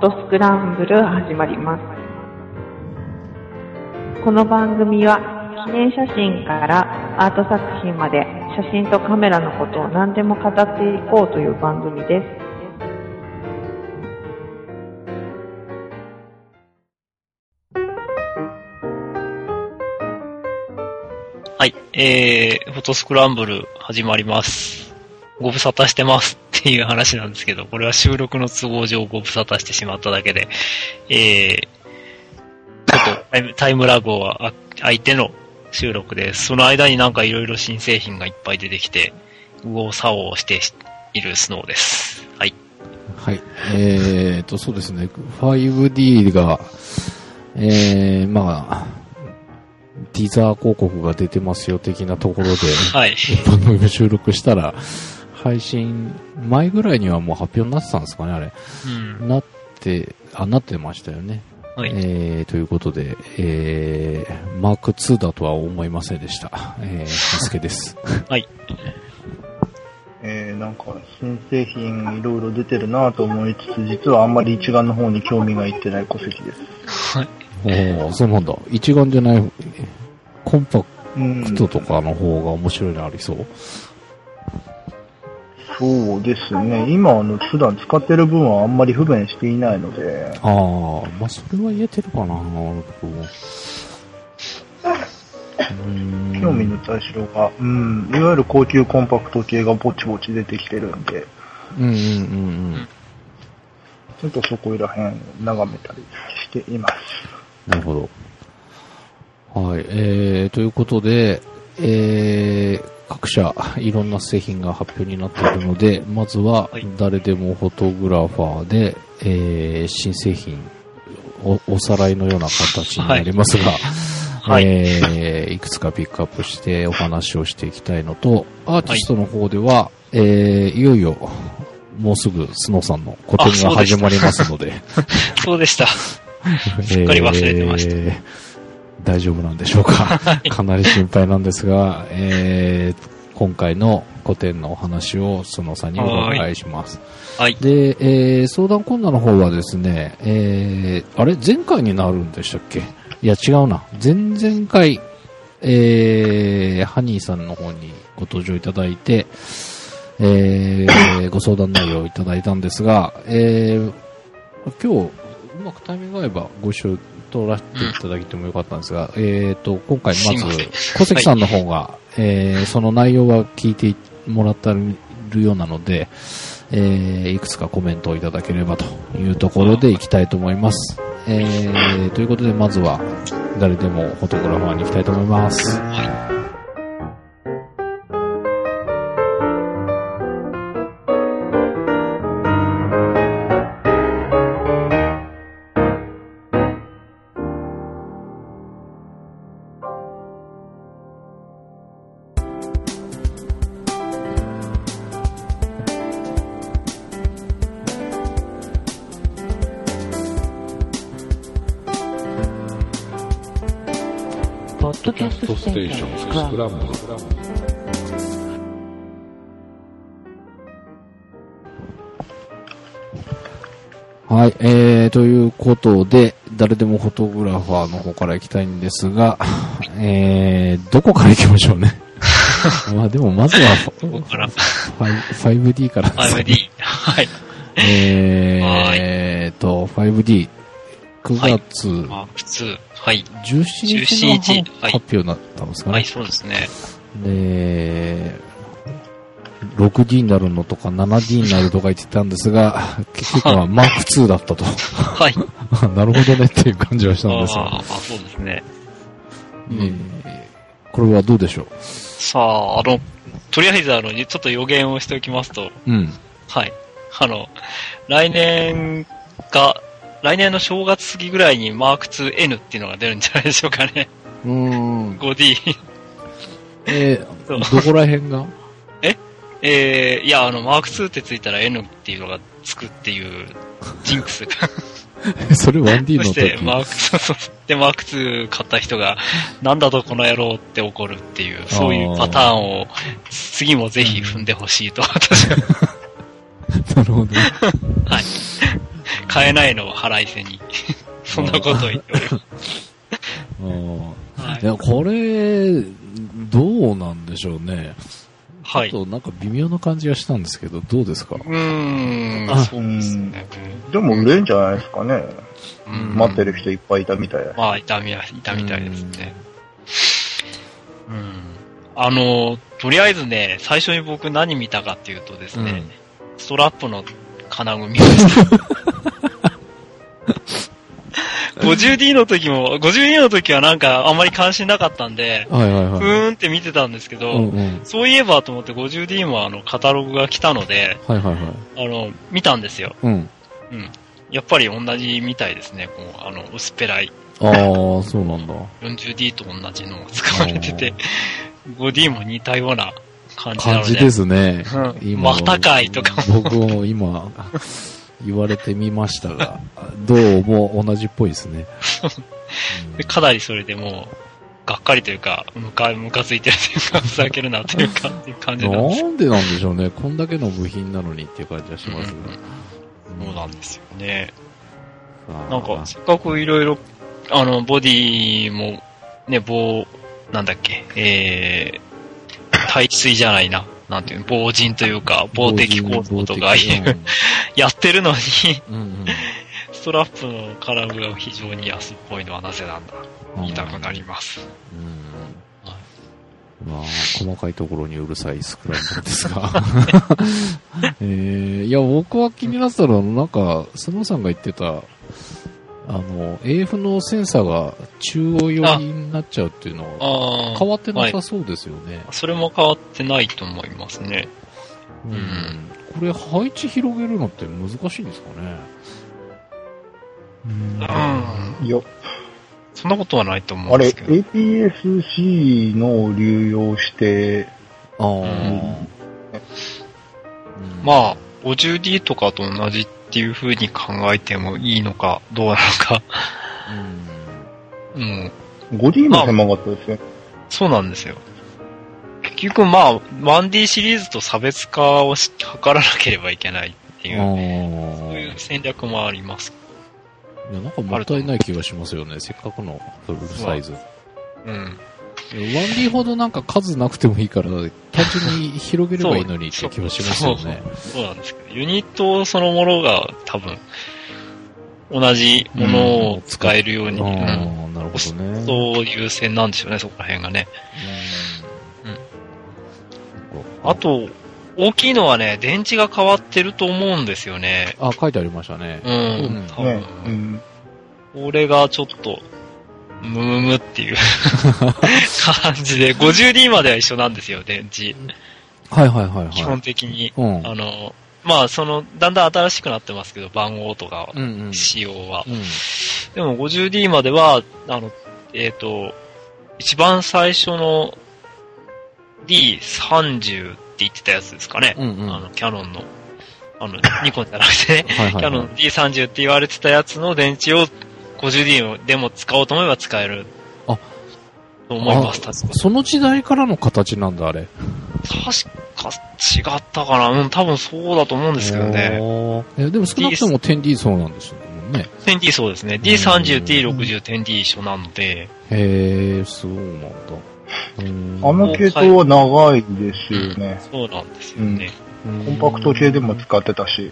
トスクランブル始まります。この番組は記念写真からアート作品まで写真とカメラのことを何でも語っていこうという番組です。 はい、フォトスクランブル始まります。ご無沙汰してますっていう話なんですけど、これは収録の都合上ご無沙汰してしまっただけで、ちょっとタイムラグは相手の収録です。その間になんかいろいろ新製品がいっぱい出てきて、右往左往しているスノーです。はい。 はい。そうですね。5D が、まあ、ティザー広告が出てますよ的なところで、 はい。 番組を収録したら、配信前ぐらいにはもう発表になってたんですかね、あれ。 うん。 なってましたよね。 はい。 ということで、マーク2だとは思いませんでした。みすけです。 はい。 なんか新製品いろいろ出てるなと思いつつ、実はあんまり一眼の方に興味がいってない小関です。 はい。 そうなんだ。一眼じゃない、コンパクトとかの方が面白いのありそう。 そうですね。今普段使ってる分はあんまり不便していないので。 ああ、まあそれは言えてるかな。 興味の対象が、いわゆる高級コンパクト系がぼちぼち出てきてるんで。ちょっとそこら辺眺めたりしています。 なるほど。はい。ということで、各社いろんな製品が発表になっているので、まずは誰でもフォトグラファーで、新製品おさらいのような形になりますが、いくつかピックアップしてお話をしていきたいのと、アーティストの方では、いよいよもうすぐスノーさんの個展が始まりますので、 そうでした。すっかり忘れてました。 大丈夫なんでしょうか。かなり心配なんですが、今回の個展のお話をスノーさんにお伺いします。 はい。 で、相談コーナーの方はですね、あれ前回になるんでしたっけ？いや違うな。前々回、ハニーさんの方にご登場いただいて、ご相談内容をいただいたんですが、今日うまくタイミングが合えばご一緒取らせていただいてもよかったんですが、今回まず小関さんの方が、その内容は聞いてもらってるようなので、いくつかコメントをいただければというところでいきたいと思います。ということでまずは誰でもフォトグラファーに行きたいと思います。 ポッドキャストステーションスクランブル。 はい、ということで、誰でもフォトグラファーの方から行きたいんですが、どこから行きましょうね。まあでもまずは 5D からですね。 5D。はい。 5D。9月、 マーク2。はい。 17日の発表になったんですかね。 はい、そうですね。 で、6D になるのとか 7D になるとか言ってたんですが、結局はマーク2だったと。 はい。 なるほどねっていう感じはしたんですが。 そうですね。 これはどうでしょう？ さあ、とりあえずちょっと予言をしておきますと、はい。来年の正月過ぎぐらいにマーク 2N っていうのが出るんじゃないでしょうかね。5D。 どこら辺がいや、マーク2ってついたら N っていうのがつくっていうジンクスが。 それ 1D の時。 そして、マーク2買った人が、なんだとこの野郎って怒るっていう、そういうパターンを、次もぜひ踏んでほしいと、私は。 なるほど。 はい。 買えないのを腹いせに。そんなことを言っております。 いや、これ、どうなんでしょうね。 はい。 ちょっとなんか微妙な感じがしたんですけど、どうですか？ そうですね。 でも売れんじゃないですかね。待ってる。 る人いっぱいいたみたい。 まあ、いたみたいですね。とりあえずね、最初に僕何見たかっていうとですね、ストラップの金具見ました。50D の時はなんかあんまり関心なかったんで、ふーんって見てたんですけど、そういえばと思って 50D もカタログが来たので、見たんですよ。やっぱり同じみたいですね、薄っぺらい。 ああ、そうなんだ。 40D と同じのが使われてて、5D も似たような感じなので。 感じですね。 またかいとか。 僕も今、言われてみましたが、どうも同じっぽいですね。 でかなりそれでもう、がっかりというか、ムカついてるというか、ふざけるなというか、っていう感じなんです。 なんでなんでしょうね。こんだけの部品なのにっていう感じがしますが。 そうなんですよね。なんか、せっかくいろいろ、ボディも、ね、なんだっけ、耐水じゃないな。なんていうの、防塵というか、防滴構造とかやってるのに、ストラップの金具が非常に安っぽいのはなぜなんだ。言いたくなります。 まあ、細かいところにうるさいスクランブルですが。いや、僕は気になったのは、なんか、スノーさんが言ってた、AF のセンサーが中央寄りになっちゃうっていうのは変わってなさそうですよね。 それも変わってないと思いますね。 これ配置広げるのって難しいんですかね。 いや、 そんなことはないと思うんですけど。 あれ、APS-C のを流用して、 まあ、50D とかと同じっていう風に考えてもいいのか、どうなのか。 5D も狭かったですね。 そうなんですよ。結局まあ、1D シリーズと差別化を図らなければいけないっていう、そういう戦略もあります。 いや、なんかもったいない気がしますよね。せっかくのフルサイズ。1D ほどなんか数なくてもいいから、単純に広げればいいのにって気がしますよね。 そうなんですけど、ユニットそのものが多分、同じものを使えるように、 なるほどね。 そう優先なんでしょうね、そこら辺がね。あと、大きいのはね、電池が変わってると思うんですよね。 書いてありましたね。 多分。これがちょっと、ムムムっていう感じで、50D までは一緒なんですよ、電池。基本的に。まあ、だんだん新しくなってますけど、番号とか、仕様は。でも 50D までは、一番最初の D30 って言ってたやつですかね。キャノンの。ニコンじゃなくてね、キャノンの D30 って言われてたやつの電池を 50D でも使おうと思えば使える。と思います、確か。 その時代からの形なんだ、あれ。 確か違ったかな。多分そうだと思うんですけどね。 でも少なくとも 10D そうなんですよね。 10D そうですね。D30、D60、10D 一緒なので。 そうなんだ。 あの系統は長いですよね。 そうなんですよね。 コンパクト系でも使ってたし。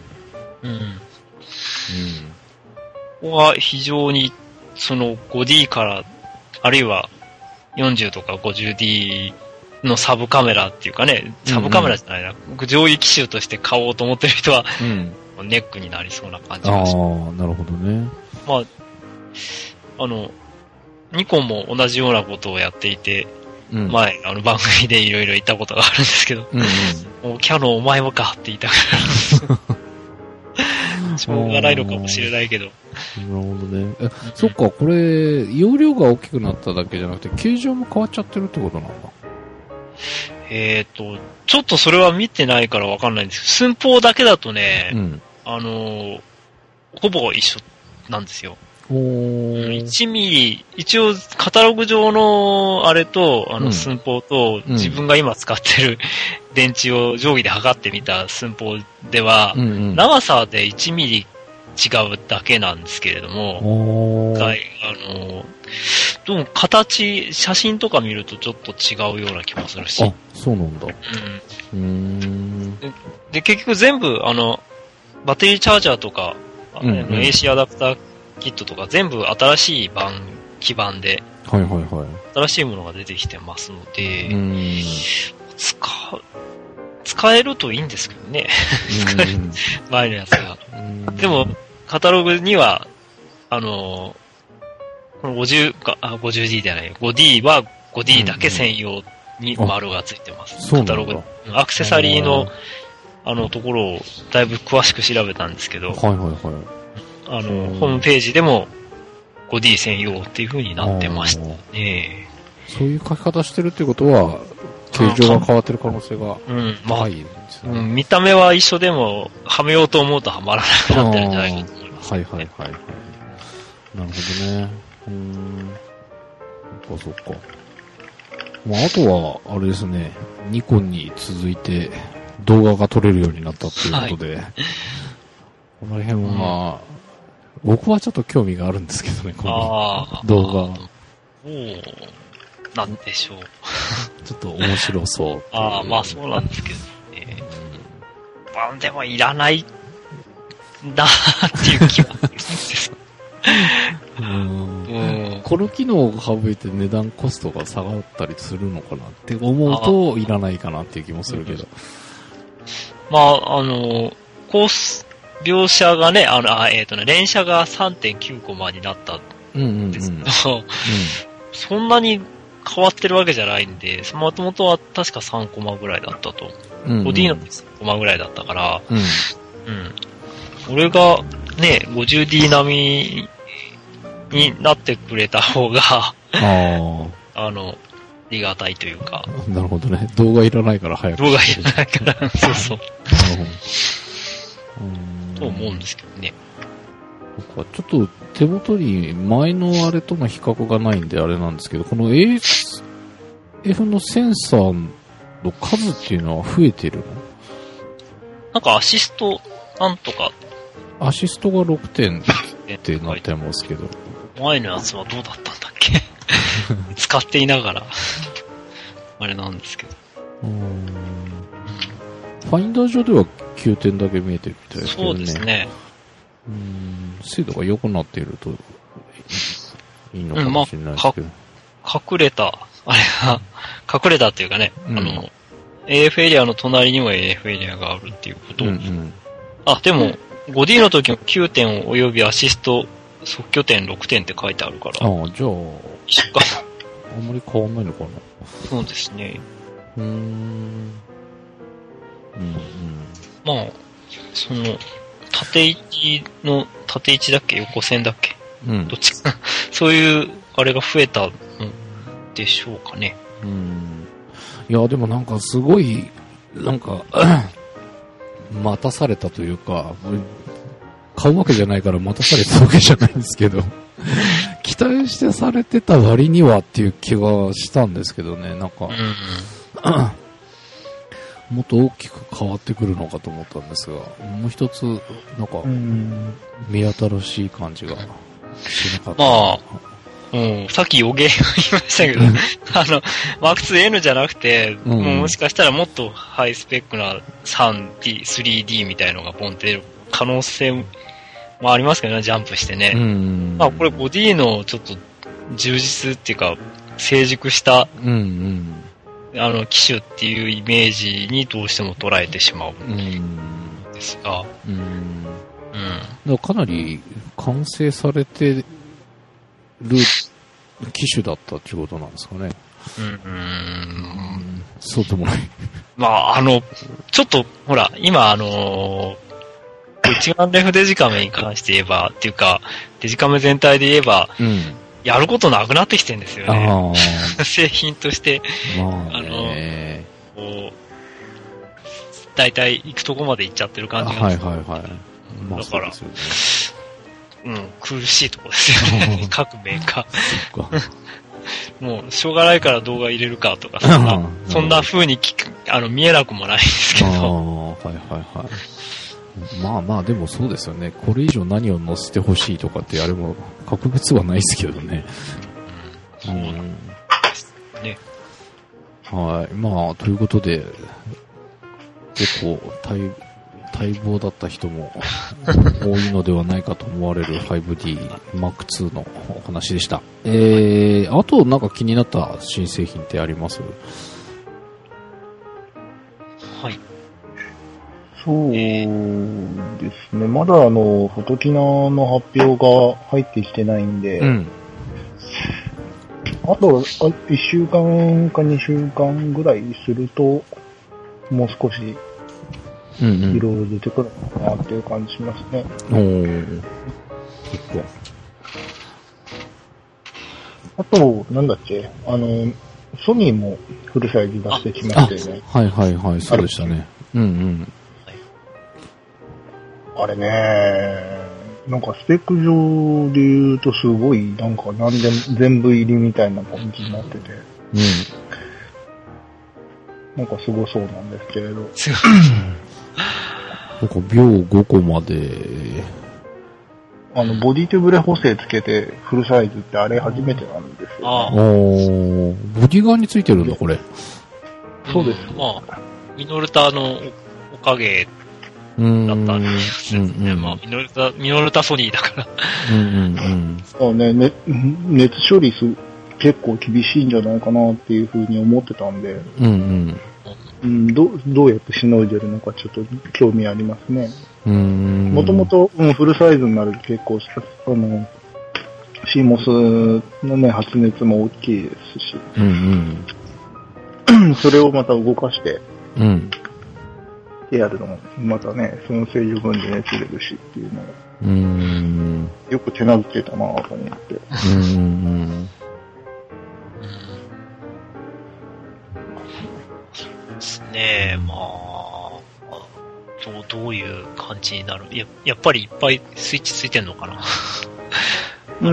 ここは非常に、5D から、あるいは40とか 50D のサブカメラっていうかね、サブカメラじゃないな、上位機種として買おうと思ってる人は、ネックになりそうな感じがします。 なるほどね。 まあ、ニコンも同じようなことをやっていて、前、番組でいろいろ言ったことがあるんですけど、もうキャノンお前もかって言いたくなる。しょうがないのかもしれないけど。 なるほどね。そっか、これ、容量が大きくなっただけじゃなくて、形状も変わっちゃってるってことなんだ。 ちょっとそれは見てないからわかんないんですけど、寸法だけだとね、ほぼ一緒なんですよ。1ミリ、一応カタログ上のあれと、寸法と、自分が今使ってる電池を定規で測ってみた寸法では、長さで1ミリ違うだけなんですけれども、どうも形、写真とか見るとちょっと違うような気もするし。 あ、そうなんだ。 で、結局全部、バッテリーチャージャーとか、AC アダプターキットとか全部新しい基板で、 はいはいはい。 新しいものが出てきてますので、使えるといいんですけどね。前のやつが。でも、カタログには、この50D じゃない、5D は 5D だけ専用に丸がついてます。カタログ。アクセサリーの、ところをだいぶ詳しく調べたんですけど、ホームページでも 5D 専用っていう風になってましたね。 そういう書き方してるってことは、形状が変わってる可能性が高いんですね。 見た目は一緒でも、はめようと思うとはまらなくなってるんじゃないかと思います、ね。 はい。なるほどね。そっか。あとは、あれですね、ニコンに続いて動画が撮れるようになったっていうことで、この辺は、僕はちょっと興味があるんですけどね、この動画。 なんでしょう。 ちょっと面白そう。 まあそうなんですけどね。でもいらないなっていう気はするんですこの機能を省いて値段コストが下がったりするのかなって思うといらないかなっていう気もするけど。 コース、描写がね、連写が 3.9 コマになったんですけど、そんなに変わってるわけじゃないんで、もともとは確か3コマぐらいだったと。5D の3コマぐらいだったから、俺がね、50D 並みになってくれた方が、りがたいというか。 なるほどね。動画いらないから早く。 動画いらないから、そうそう。と思うんですけどね。 ちょっと手元に前のあれとの比較がないんであれなんですけど、この AF のセンサーの数っていうのは増えてるの？ なんかアシストなんとか。 アシストが6点ってなってますけど。 前のやつはどうだったんだっけ使っていながら。あれなんですけど。 ファインダー上では9点だけ見えてるみたいですけどね。 そうですね。 精度が良くなっているといいのかもしれないですけど。 隠れたっていうかね、AF エリアの隣にも AF エリアがあるっていうこと。でも、5D の時の9点及びアシスト即拠点6点って書いてあるから。じゃあ、一緒か。 あんまり変わんないのかな。 そうですね。まあ、縦位置だっけ横線だっけどっちか。そういう、あれが増えたんでしょうかね。 いや、でもなんかすごい、なんか、待たされたというか、買うわけじゃないから待たされたわけじゃないんですけど、期待してされてた割にはっていう気がしたんですけどね、なんか、もっと大きく変わってくるのかと思ったんですが、もう一つ、なんか、目新しい感じがしなかった。 さっき予言を言いましたけど、マーク 2N じゃなくて、もしかしたらもっとハイスペックな 3D、3D みたいのがポンって出る可能性もありますけどね、ジャンプしてね。これボディのちょっと充実っていうか、成熟した、機種っていうイメージにどうしても捉えてしまうんですが。 かなり完成されてる機種だったっていうことなんですかね。そうでもない。 ちょっと、ほら、今一眼レフデジカメに関して言えば、っていうか、デジカメ全体で言えば、やることなくなってきてるんですよね。製品として、だいたい行くとこまで行っちゃってる感じがする。だから、苦しいとこですよね。各メーカー。もう、しょうがないから動画入れるかとか、そんな風に見えなくもないんですけど。 まあまあ、でもそうですよね。これ以上何を載せてほしいとかってあれも格別はないですけどね。 そうなんですね。 はい。まあ、ということで、結構待望だった人も多いのではないかと思われる 5D Mark II のお話でした。あとなんか気になった新製品ってあります？ はい。 そうですね。まだフォトキナの発表が入ってきてないんで、 うん。 あと1週間か2週間ぐらいすると、もう少しうんうん。 いろいろ出てくるのかなっていう感じしますね。 おー。結構。 あと、なんだっけ、ソニーもフルサイズ出してきましたよね。 はいはいはい、そうでしたね。うんうん。 あれね、なんかスペック上で言うとすごい、なんか何でも全部入りみたいな感じになってて、 うん。 なんかすごそうなんですけれど。 すごい。 なんか秒5個まで、 ボディテブレ補正つけてフルサイズってあれ初めてなんですよ、ね。 ああ。 ボディ側についてるんだ、これ。 そうです。 まあ、ミノルタのおかげだったんですね。まあ、ミノルタソニーだから。 そうね、熱処理結構厳しいんじゃないかなっていうふうに思ってたんで、どうやってしのいでるのかちょっと興味ありますね。もともとフルサイズになると結構、CMOS のね、発熱も大きいですし、それをまた動かして、やるのも、またね、その正常分で熱出るしっていうのを、よく手なずけたなぁと思って。 ですね、まあ、どういう感じになる？やっぱりいっぱいスイッチついてんのかな？ で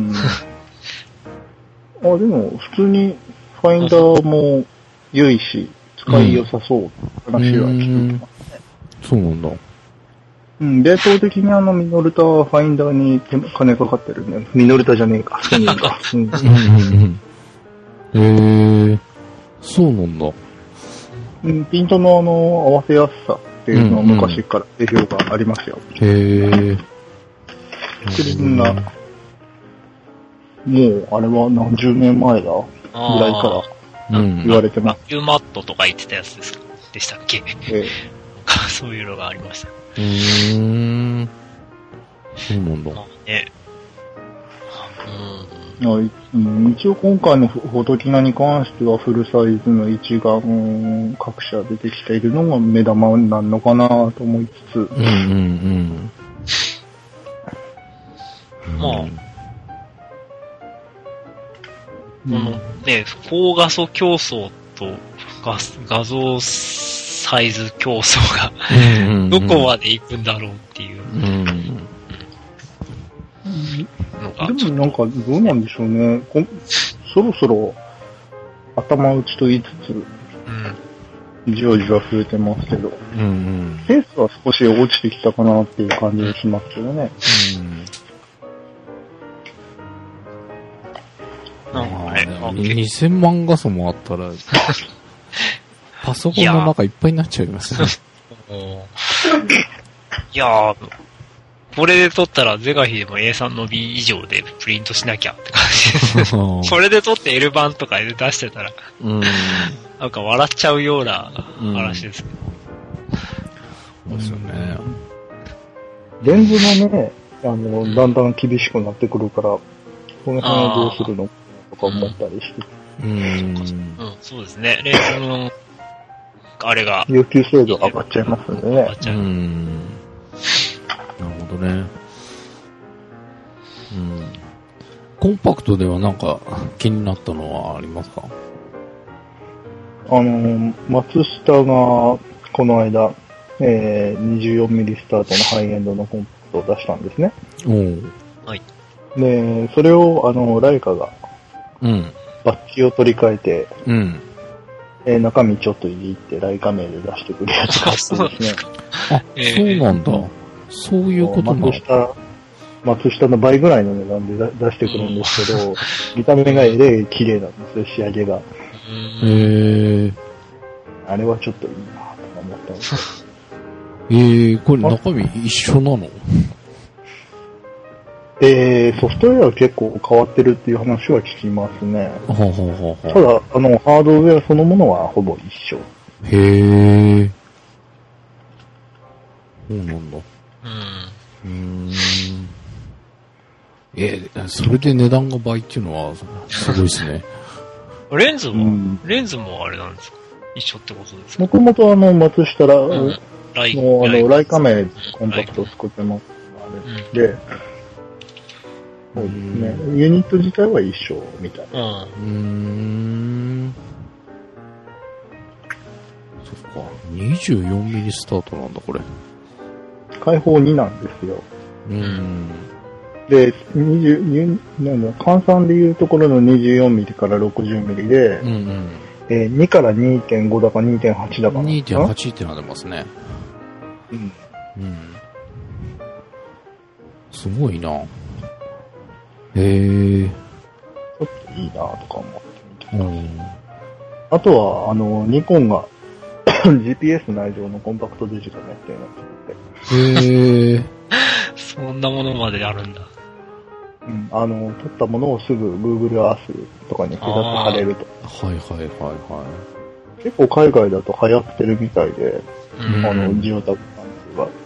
も、普通にファインダーも良いし、使い良さそう話は聞いてますね。 そうなんだ。 冷凍的にミノルタファインダーに金かかってるね。ミノルタじゃねえか、ソニーか。 そうなんだ。 ピントの合わせやすさっていうのは昔から定評がありますよ。それが、もうあれは何十年前だぐらいから言われてます。 バキューマットとか言ってたやつでしたっけ？そういうのがありました。 そうなんだ。 一応今回のフォトキナに関してはフルサイズの一眼各社出てきているのが目玉になるのかなと思いつつ。 まあ、高画素競争と画像サイズ競争がどこまで行くんだろうっていうのが。 でもなんかどうなんでしょうね。そろそろ頭打ちと言いつつ、じわじわ増えてますけど、ペースは少し落ちてきたかなっていう感じがしますけどね。 2000万画素もあったら、パソコンの中いっぱいになっちゃいますね。 いやー、これで撮ったらゼガヒでも A3 の B 以上でプリントしなきゃって感じです。これで撮って L 版とかで出してたら、なんか笑っちゃうような話ですけど。 そうですよね。 レンズもね、だんだん厳しくなってくるから、この辺はどうするのとか思ったりして。 そうですね。レンズの、あれが。 要求精度上がっちゃいますんでね。 なるほどね。コンパクトではなんか気になったのはありますか？ 松下がこの間、24mm スタートのハイエンドのコンパクトを出したんですね。 はい。 で、それをライカが、バッジを取り替えて、 中身ちょっといってライカメで出してくるやつがあってですね。 あ、そうなんだ。そういうことなの？ 松下の倍ぐらいの値段で出してくるんですけど、見た目が綺麗なんですよ、仕上げが。あれはちょっといいなと思ったんですけど。 これ中身一緒なの？ ソフトウェアは結構変わってるっていう話は聞きますね。ただ、ハードウェアそのものはほぼ一緒。 へえ。そうなんだ。それで値段が倍っていうのは、すごいですね。 レンズもあれなんですか？一緒ってことですか？ もともと松下ライカメコンパクトを作ってます。で、そうですね。ユニット自体は一緒みたいな。 そっか。24ミリスタートなんだ、これ。 開放2なんですよ。で、換算でいうところの24ミリから60ミリで、2から 2.5 だか 2.8 だか。 2.8 ってなってますね。すごいな。ちょっといいなとか思って見てた。あとは、ニコンがGPS 内蔵のコンパクトデジカメっていうのを作って。 そんなものまであるんだ。 撮ったものをすぐ Google Earth とかに貼れると。結構海外だと流行ってるみたいで、ジオタグ関係は。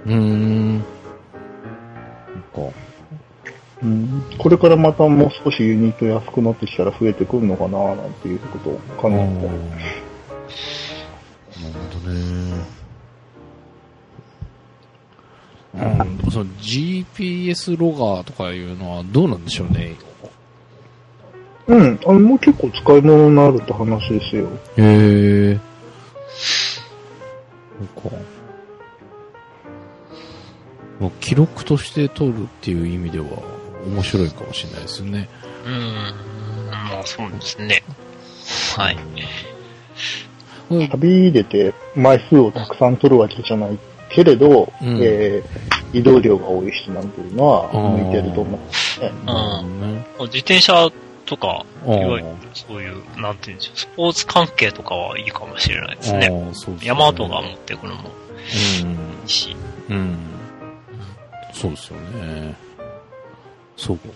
これからまたもう少しユニット安くなってきたら増えてくるのかななんていうことを考えて。なるほどね。その GPS ロガーとかいうのはどうなんでしょうね。 もう結構使い物になるって話ですよ。 記録として取るっていう意味では面白いかもしれないですね。 まあそうですね。はい。 旅出て枚数をたくさん取るわけじゃないけれど、移動量が多い人なんていうのは向いてると思うんですね。 自転車とか、いわゆるそういう、なんていうんでしょう、スポーツ関係とかはいいかもしれないですね。ヤマトが持ってくのもいいし。 そうですよね。そうか。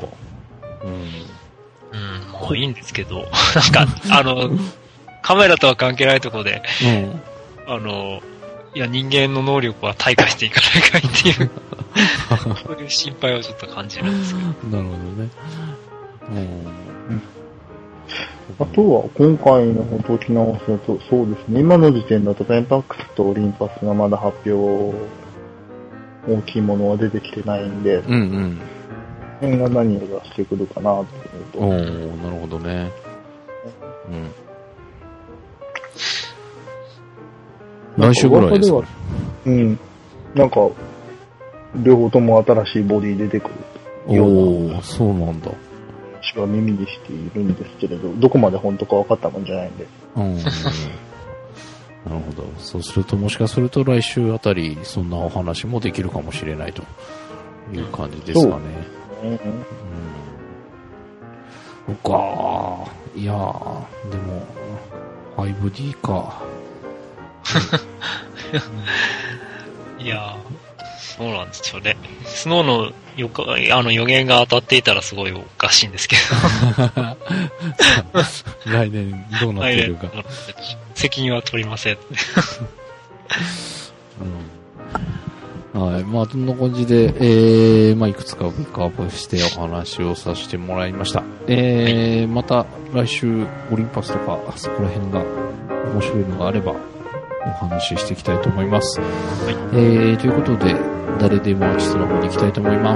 まあいいんですけど、カメラとは関係ないところで、いや、人間の能力は退化していかないかいっていう、そういう心配をちょっと感じるんですけど。 なるほどね。 あとは、今回の解き直すと、そうですね、今の時点だとペンパックスとオリンパスがまだ発表、大きいものは出てきてないんで、それが何を出してくるかなっていうと。 なるほどね。来週ぐらいですか？ なんか、両方とも新しいボディ出てくるような。 そうなんだ。 私は耳にしているんですけれど、どこまで本当か分かったもんじゃないんで。 なるほど。そうすると、もしかすると来週あたり、そんなお話もできるかもしれないという感じですかね。そっか。いやー、でも、5D か。 いやー、そうなんですよね。スノーの予言が当たっていたらすごいおかしいんですけど。来年どうなっているか。 責任は取りません。 はい。まあ、そんな感じで、いくつかピックアップしてお話をさせてもらいました。また来週オリンパスとか、そこら辺が面白いのがあれば、お話ししていきたいと思います。ということで、誰でもアーティストの方に行きたいと思います。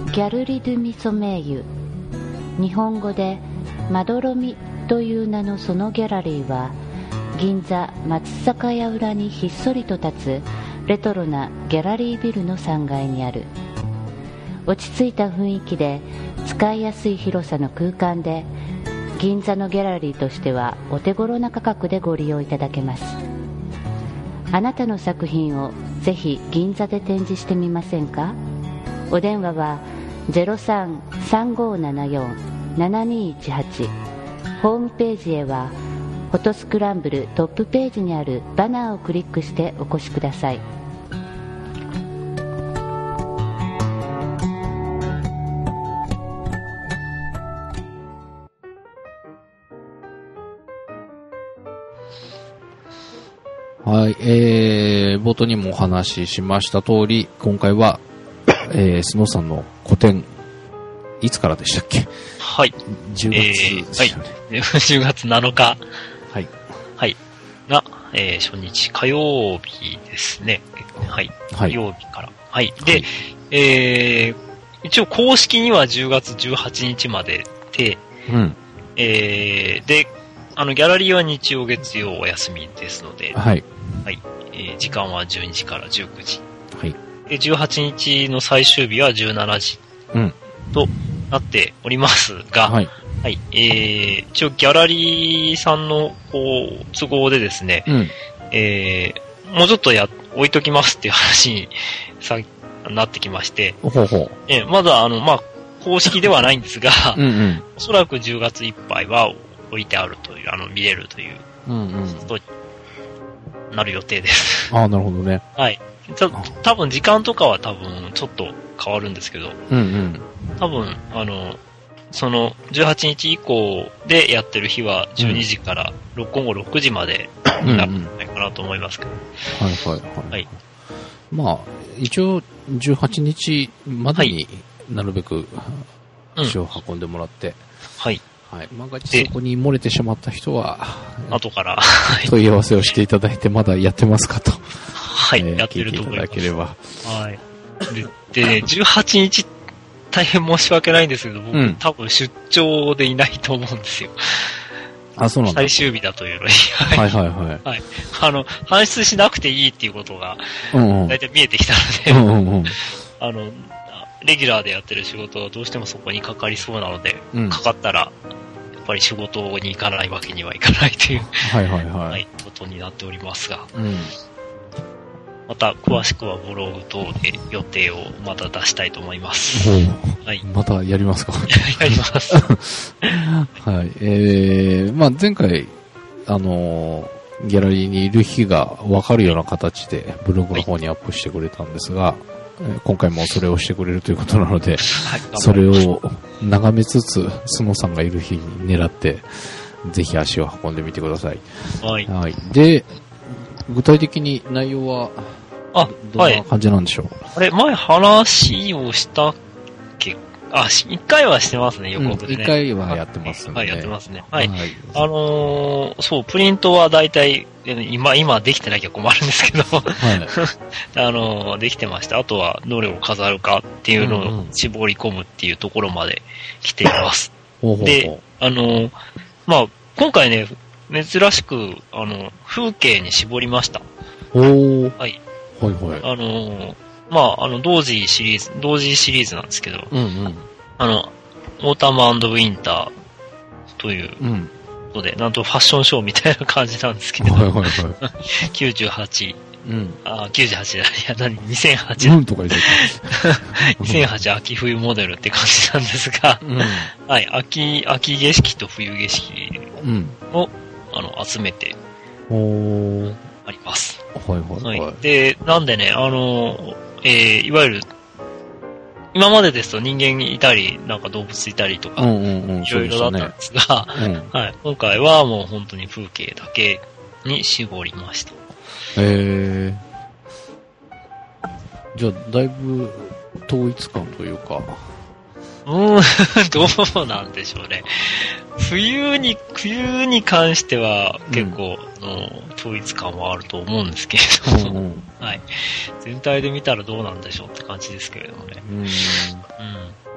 ギャルリ・ドゥ・ミソメイユ、日本語でまどろみという名のそのギャラリーは、銀座松坂屋裏にひっそりと立つレトロなギャラリービルの3階にある。落ち着いた雰囲気で使いやすい広さの空間で、銀座のギャラリーとしてはお手頃な価格でご利用いただけます。あなたの作品をぜひ銀座で展示してみませんか？お電話は 03-3574-7218。ホームページへはフォトスクランブルトップページにあるバナーをクリックしてお越しください。 はい、冒頭にもお話ししました通り、今回は、スノーさんの個展、いつからでしたっけ？ はい。 10月でしたね。 はい。10月7日。 はい。 はい。が、初日火曜日ですね。はい。 はい。 火曜日から。はい。で、はい、一応公式には10月18日までで、 うん。 で、ギャラリーは日曜月曜お休みですので、 はい。 はい。時間は12時から19時。 はい。 で、18日の最終日は17時。 うん。 となっておりますが、 はい。 はい。一応ギャラリーさんの、都合でですね、 うん。 もうちょっと置いときますっていう話になってきまして、 ほうほう。 まだ公式ではないんですが、 うんうん。 おそらく10月いっぱいは置いてあるという、見れるという、ことになる予定です。 ああ、なるほどね。 はい。多分時間とかはちょっと変わるんですけど、 うんうん。 多分、その18日以降でやってる日は12時から午後6時までになるんじゃないかなと思いますけど。 はいはいはい。 はい。 まあ、一応18日までになるべく足を運んでもらって、 はい。 はい。万が一そこに漏れてしまった人は、 後から問い合わせをしていただいて、まだやってますかと。 はい、やってると思います。 聞いていただければ。 はい。でね、18日大変申し訳ないんですけど、僕、多分出張でいないと思うんですよ。 あ、そうなんだ。 最終日だというのに。 はいはいはい。 はい。搬出しなくていいっていうことが、だいたい見えてきたので、レギュラーでやってる仕事はどうしてもそこにかかりそうなので、かかったら、やっぱり仕事に行かないわけにはいかないという、 はいはいはい。 はい、ことになっておりますが、また詳しくはブログ等で予定をまた出したいと思います。 はい。またやりますか？ やります。 はい。まあ前回、ギャラリーにいる日がわかるような形でブログの方にアップしてくれたんですが、今回もそれをしてくれるということなので、それを眺めつつ、スノさんがいる日に狙って、ぜひ足を運んでみてください。はい。はい。で、具体的に内容は、どんな感じなんでしょう？ あれ、前話をしたっけ？一回はしてますね、予告でね。 一回はやってますね。 はい、やってますね。はい。そう、プリントはだいたい、今できてなきゃ困るんですけど、はい。できてました。あとは、どれを飾るかっていうのを絞り込むっていうところまで来ています。で、まあ、今回ね、珍しく、風景に絞りました。 はい。 はいはい。 まあ、同時シリーズなんですけど、オータム&ウィンターということで、なんとファッションショーみたいな感じなんですけど、98、98じゃない、2008。 とか言って 2008秋冬モデルって感じなんですが、はい、秋景色と冬景色を、集めて、あります。はい。で、なんでね、いわゆる、今までですと人間いたり、なんか動物いたりとか、いろいろだったんですが、はい。今回はもう本当に風景だけに絞りました。 じゃあ、だいぶ統一感というか。 どうなんでしょうね。冬に関しては結構、統一感はあると思うんですけれども、はい。全体で見たらどうなんでしょうって感じですけれどもね。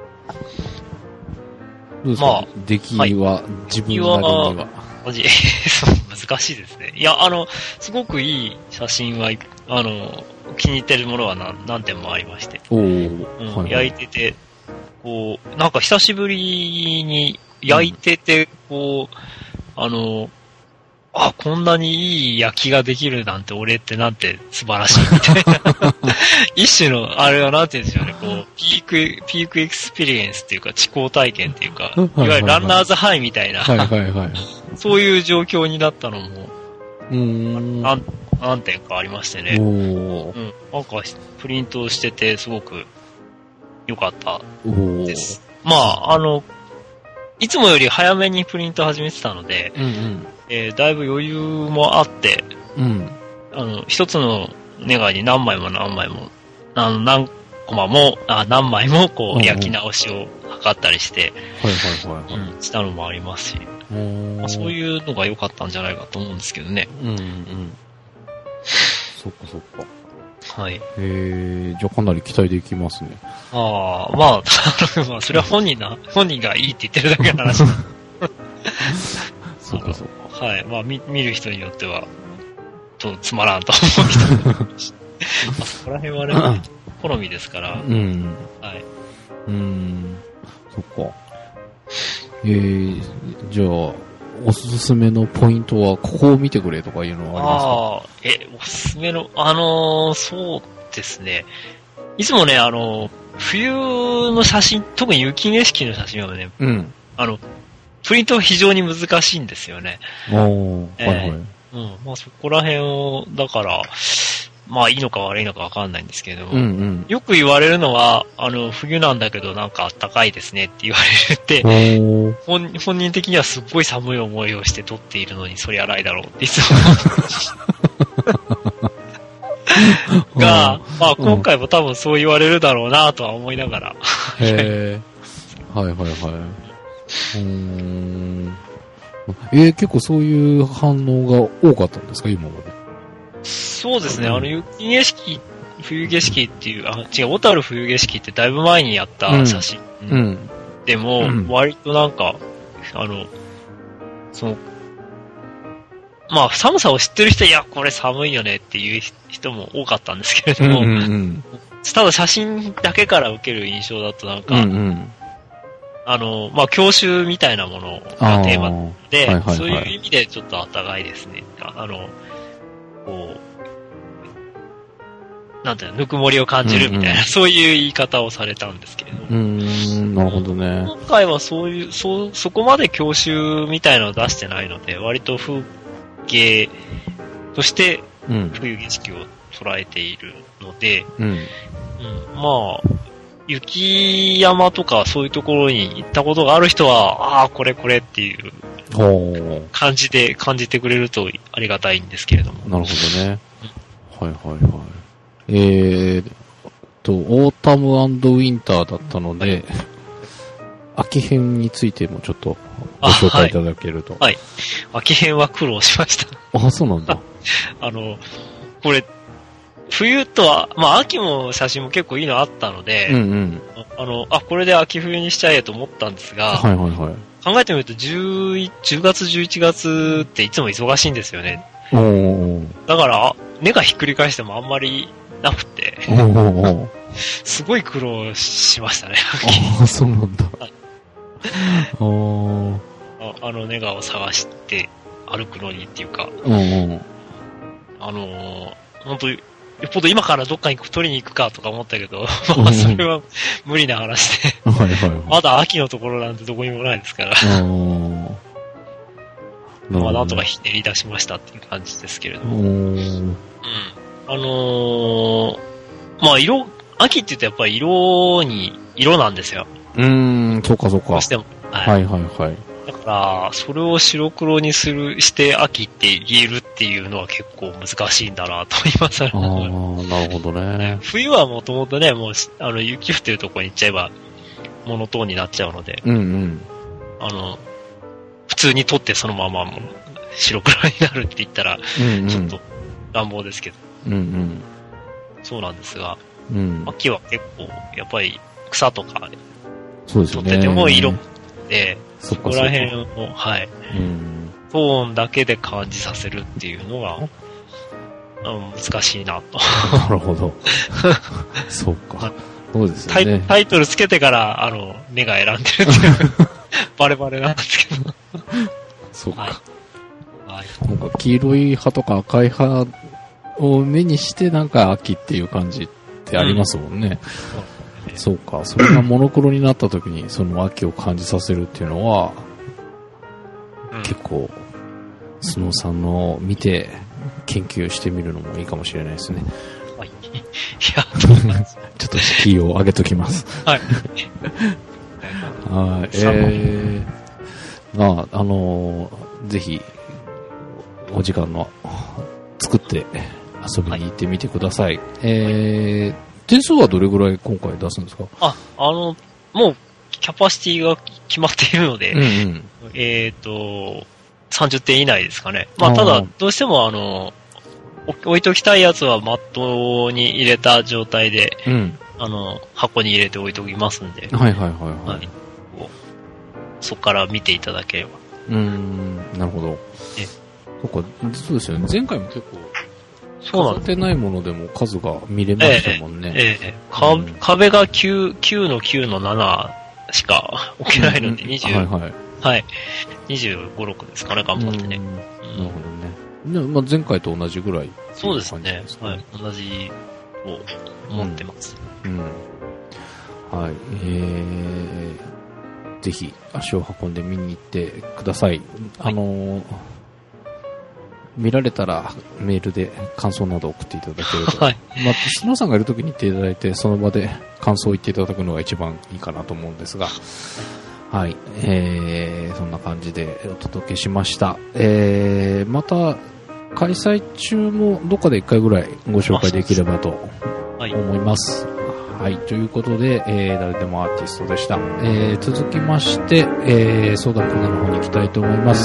まあ、出来は、自分なりには。 難しいですね。いや、すごくいい写真は、気に入ってるものは何点もありまして。焼いてて、こう、なんか久しぶりに焼いてて、こう、こんなにいい焼きができるなんて俺ってなんて素晴らしいみたいな。一種の、あれはなんて言うんですよね、こう、ピークエクスペリエンスっていうか、知行体験っていうか、いわゆるランナーズハイみたいな、そういう状況になったのも、何点かありましてね。なんか、プリントしてて、すごく良かったです。まあ、いつもより早めにプリント始めてたので、だいぶ余裕もあって、一つのネガに何枚も何枚もこう焼き直しを図ったりして、したのもありますし、そういうのが良かったんじゃないかと思うんですけどね。 そっか。 はい。 じゃあかなり期待できますね。 まあ、それは本人がいいって言ってるだけの話。 そうか。 はい。まあ、見る人によっては、つまらんと思う人もいるし。そこら辺はね、好みですから。はい。 そっか。じゃあ、おすすめのポイントは、ここを見てくれとかいうのはありますか？ おすすめの、そうですね。いつもね、冬の写真、特に雪景色の写真はね、プリントは非常に難しいんですよね。まあそこら辺を、だから、まあいいのか悪いのかわかんないんですけれども、よく言われるのは、冬なんだけどなんか暖かいですねって言われて、本人的にはすっごい寒い思いをして撮っているのにそりゃないだろうっていつもが、まあ今回も多分そう言われるだろうなとは思いながら。 結構そういう反応が多かったんですか、今まで。 そうですね、雪景色、冬景色っていう、小樽冬景色ってだいぶ前にやった写真。でも、割となんか、まあ、寒さを知ってる人は、いや、これ寒いよねっていう人も多かったんですけれども、ただ写真だけから受ける印象だとなんか、まあ、郷愁みたいなものがテーマで、そういう意味でちょっと暖かいですね。こう、なんていうの、ぬくもりを感じるみたいな、そういう言い方をされたんですけれども。 なるほどね。 今回はそこまで郷愁みたいなのを出してないので、割と風景として冬景色を捉えているので、まあ、雪山とかそういうところに行ったことがある人は、これっていう感じてくれるとありがたいんですけれども。 なるほどね。オータム&ウィンターだったので、秋編についてもちょっとご紹介いただけると。 秋編は苦労しました。 そうなんだ。 これ、冬とは、まあ秋も写真も結構いいのあったので、これで秋冬にしちゃえと思ったんですが、考えてみると10月11月っていつも忙しいんですよね。だから、根がひっくり返してもあんまりなくて、すごい苦労しましたね、 そうなんだ。 ネガを探して歩くのにっていうか、本当よっぽど今からどっかに取りに行くかとか思ったけど、まあそれは無理な話で、まだ秋のところなんてどこにもないですから、まあなんとかひねり出しましたっていう感じですけれども、まあ秋って言うとやっぱり色なんですよ。 そうか。 どうしても。だから、それを白黒にして秋って言えるっていうのは結構難しいんだなと思いますね。 なるほどね。 冬はもともとね、もう、雪降ってるところに行っちゃえば、モノトーンになっちゃうので、普通に撮ってそのままもう白黒になるって言ったら、ちょっと乱暴ですけど、そうなんですが、秋は結構、やっぱり草とか、 そうですよね。 撮っててもで、そこら辺を、はい。トーンだけで感じさせるっていうのが、難しいなと。 なるほど。そうか。そうですよね。 タイトルつけてから、目が選んでるっていう、バレバレなんですけど。 そうか。はい。なんか黄色い葉とか赤い葉を目にしてなんか秋っていう感じってありますもんね。そうか。それがモノクロになった時にその秋を感じさせるっていうのは、結構、スノーさんの見て研究してみるのもいいかもしれないですね。 はい。いや、ちょっと敷居を上げときます。 はい。 はい。ぜひ、お時間の作って遊びに行ってみてください。点数はどれぐらい今回出すんですか？ もう、キャパシティが決まっているので、30点以内ですかね。まあ、ただ、どうしても置いときたいやつはマットに入れた状態で、箱に入れて置いときますんで。 はい。 そこから見ていただければ。 なるほど。そうか、そうですよね。前回も結構、飾ってないものでも数が見れましたもんね。 壁が9の9の7しか置けないので、20、はい。25、6ですかね、頑張ってね。 なるほどね。まあ、前回と同じぐらい。 そうですね。はい。同じを持ってます。 はい。ぜひ足を運んで見に行ってください。見られたらメールで感想など送っていただけると。はい。まあ、スノーさんがいるときに言っていただいて、その場で感想を言っていただくのが一番いいかなと思うんですが。はい。そんな感じでお届けしました。また、開催中もどっかで1回ぐらいご紹介できればと思います。はい。ということで、誰でもアーティストでした。続きまして、相談コーナーの方に行きたいと思います。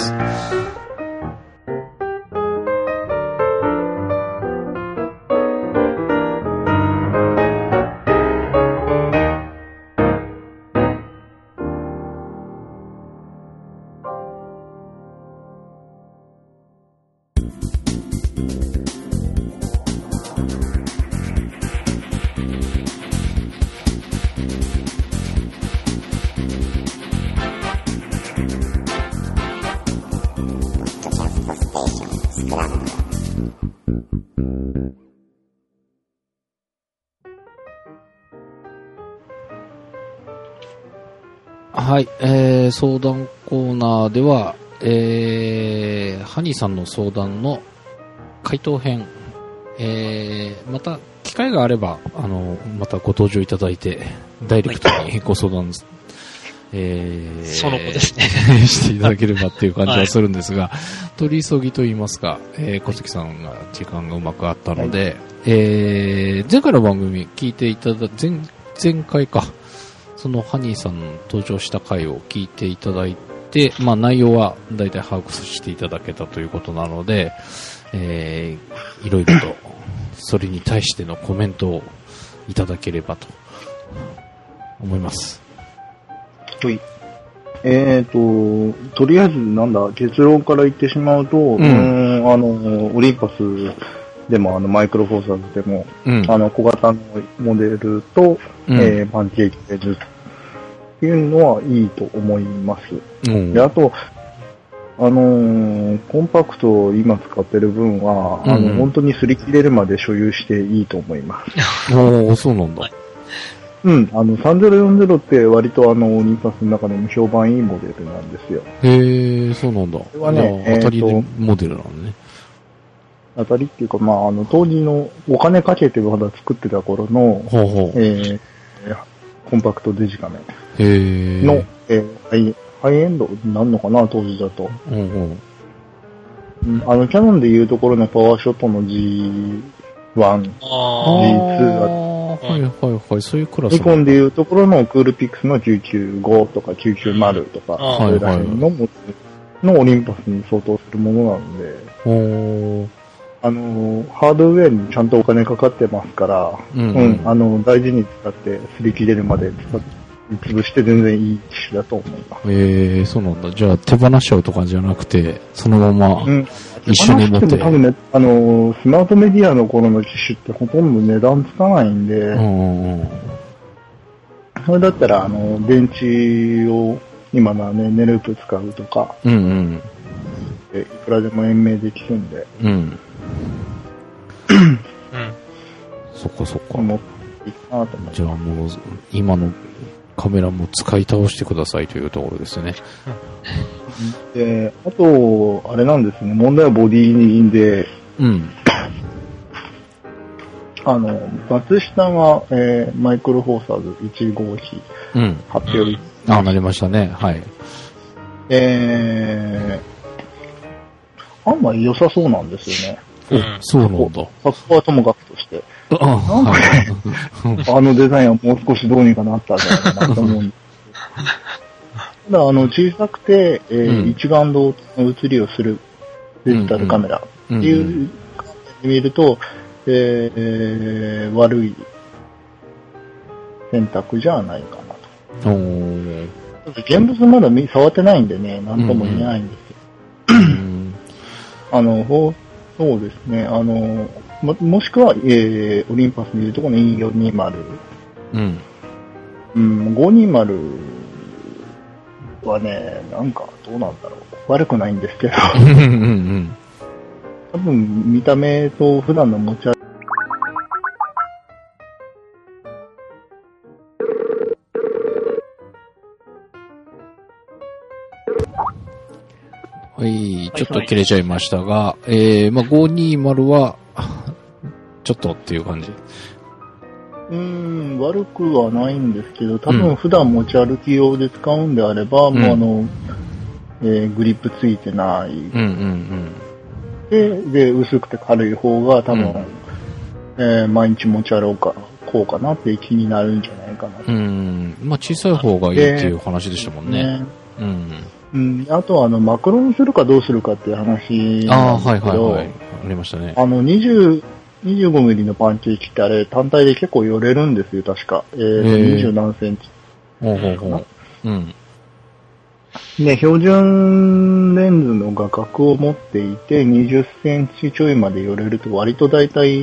はい、相談コーナーでは、ハニーさんの相談の回答編、また機会があればまたご登場いただいてダイレクトにご相談、 その子ですねしていただければっていう感じはするんですが、取り急ぎと言いますか、小関さんが時間がうまくあったので、前回の番組聞いていただ前回か、そのハニーさん登場した回を聞いていただいて、まあ内容はだいたい把握していただけたということなので、いろいろとそれに対してのコメントをいただければと思います。 はい。とりあえず結論から言ってしまうと、オリンパスでもマイクロフォーサーズでも、小型のモデルと、パンケーキベルっていうのはいいと思います。で、あと、コンパクトを今使ってる分は、本当に擦り切れるまで所有していいと思います。 そうなんだ。 3040って割とオリンパスの中でも評判いいモデルなんですよ。 へー、そうなんだ。これはね、当たりモデルなのね。 当たりっていうか、当時のお金かけてまだ作ってた頃の、コンパクトデジカメの、ハイエンドになるのかな、当時だと。キャノンでいうところのパワーショットの G1、G2 そういうクラス。 ニコンでいうところのクールピックスの995とか990とか、そういうら辺のモデルのオリンパスに相当するものなので、ハードウェアにちゃんとお金かかってますから、大事に使って、擦り切れるまで使っ潰して全然いい機種だと思います。 そうなんだ。じゃあ手放しちゃうとかじゃなくて、そのまま一緒に持って。 多分ね、スマートメディアの頃の機種ってほとんど値段つかないんで、それだったら、電池を今のはね、ネループ使うとか、いくらでも延命できるんで、 そっかそっか。 持っていいかなと思います。 じゃあもう、今のカメラも使い倒してくださいというところですね。 で、あと、あれなんですね、問題はボディで、松下が、マイクロフォーサーズ1号機、発表なりましたね。はい。 案外良さそうなんですよね。 そうなんだ。 そこはともかくとして。なんかデザインはもう少しどうにかなったんじゃないかなと思うんですけど。ただ、小さくて、一眼同の写りをするデジタルカメラっていう観点で見ると、悪い選択じゃないかなと。現物まだ触ってないんでね、なんとも言えないんですけど。そうですね、もしくは、オリンパスでいうところの E420。520はね、なんかどうなんだろう。悪くないんですけど。多分、見た目と普段の持ち歩き。 はい、ちょっと切れちゃいましたが、520は、ちょっとっていう感じ。 悪くはないんですけど、多分普段持ち歩き用で使うんであれば、もうグリップついてない。で、薄くて軽い方が多分、毎日持ち歩こうかなっていう気になるんじゃないかなと。 小さい方がいいっていう話でしたもんね。 あとはマクロにするかどうするかっていう話なんですけど、 ありましたね。 25ミリのパンケーキってあれ単体で結構寄れるんですよ、確か。20何センチ。ね、標準レンズの画角を持っていて、20センチちょいまで寄れると割と大体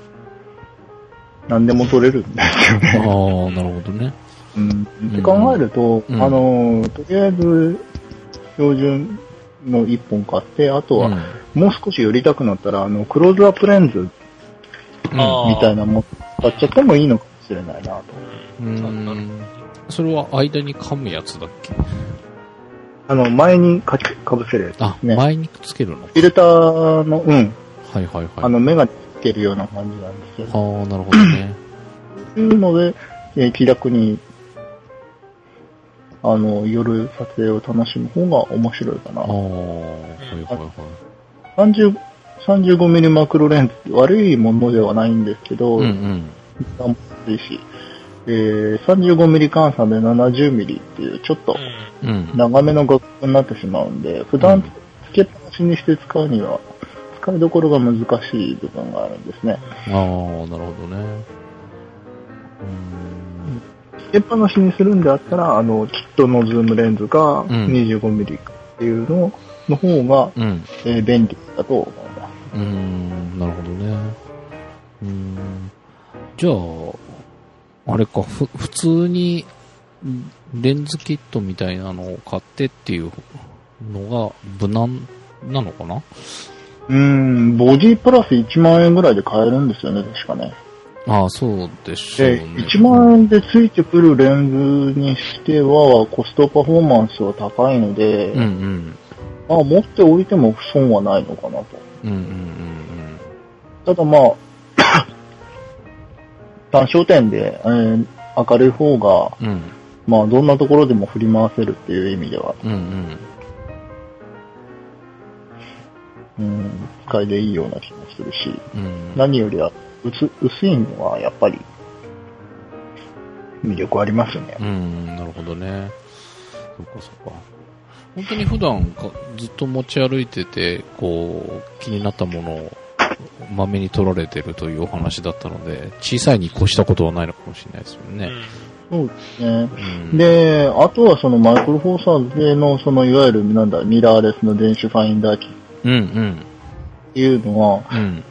何でも撮れるんですよね。 なるほどね。 って考えると、とりあえず標準の1本買って、あとはもう少し寄りたくなったら、クローズアップレンズみたいなもの買っちゃってもいいのかもしれないなと。 それは間に噛むやつだっけ？ 前にかぶせるやつですね。 前につけるの？ フィルターの、メガネつけるような感じなんですよ。 なるほどね。 そういうので、気楽に、夜撮影を楽しむ方が面白いかな。35ミリマクロレンズって悪いものではないんですけど、35ミリ換算で70ミリっていうちょっと長めの画角になってしまうんで、普段つけっぱなしにして使うには使いどころが難しい部分があるんですね。 なるほどね。 つけっぱなしにするんであったら、キットのズームレンズが25ミリっていうの方が、便利だと思います。 なるほどね。じゃあ、あれか、普通にレンズキットみたいなのを買ってっていうのが無難なのかな？ ボディプラス1万円ぐらいで買えるんですよね、確かね。 そうでしょうね。 1万円でついてくるレンズにしては、コストパフォーマンスは高いので、持っておいても損はないのかなと。ただ単焦点で、明るい方が、どんなところでも振り回せるっていう意味では、使いでいいような気もするし、何よりは薄いのはやっぱり魅力ありますね。 なるほどね。そっか。本当に普段ずっと持ち歩いてて、気になったものをまめに取られてるというお話だったので、小さいに越したことはないのかもしれないですよね。 そうですね。で、あとはそのマイクロフォーサーズでの、そのいわゆるミラーレスの電子ファインダー機っていうのは、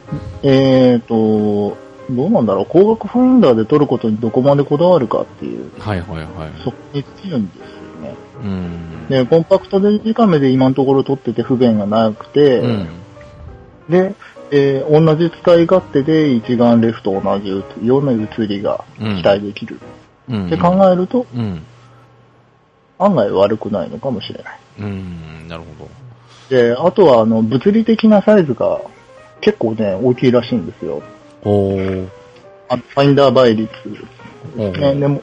どうなんだろう、光学ファインダーで撮ることにどこまでこだわるかっていう、そこに強いんですよね。で、コンパクトデジカメで今のところ撮ってて不便がなくて、で、同じ使い勝手で一眼レフと同じような写りが期待できる。って考えると、案外悪くないのかもしれない。 なるほど。 で、あとは物理的なサイズが結構ね、大きいらしいんですよ。ファインダー倍率ですね。でも、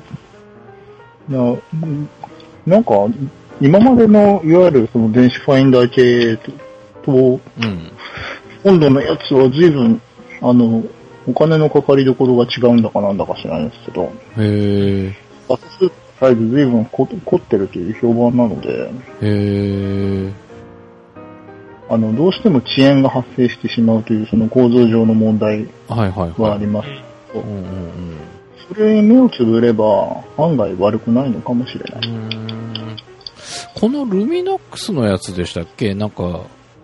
なんか、今までのいわゆるその電子ファインダー系と、今度のやつは随分、お金のかかりどころが違うんだかなんだか知らないんですけど、画素数サイズ随分凝ってるという評判なので、どうしても遅延が発生してしまうというその構造上の問題はあります。それに目をつぶれば案外悪くないのかもしれない。 このルミノックスのやつでしたっけ？なんか、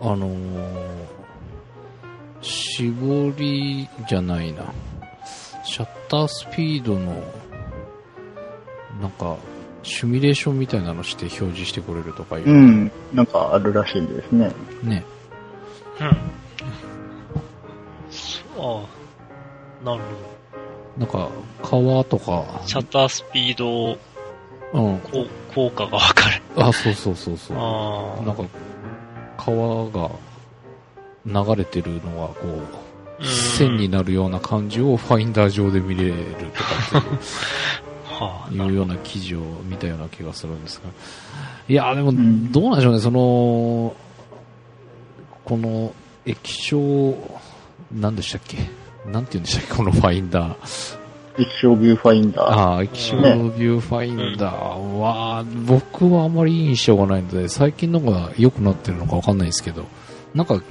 絞りじゃないな。シャッタースピードの、なんか、シミュレーションみたいなのして表示してくれるとかいう。 なんかあるらしいんですね。 ね。 なるほど。 なんか、川とか。 シャッタースピード、効果がわかる。 そう。なんか、川が流れてるのが、こう、線になるような感じをファインダー上で見れるとかっていう、いうような記事を見たような気がするんですが。いや、でも、どうなんでしょうね、この液晶、何でしたっけ？なんて言うんでしたっけ、このファインダー。 液晶ビューファインダー。 液晶ビューファインダーは、僕はあまりいい印象がないので、最近のが良くなってるのかわかんないですけど、なんか、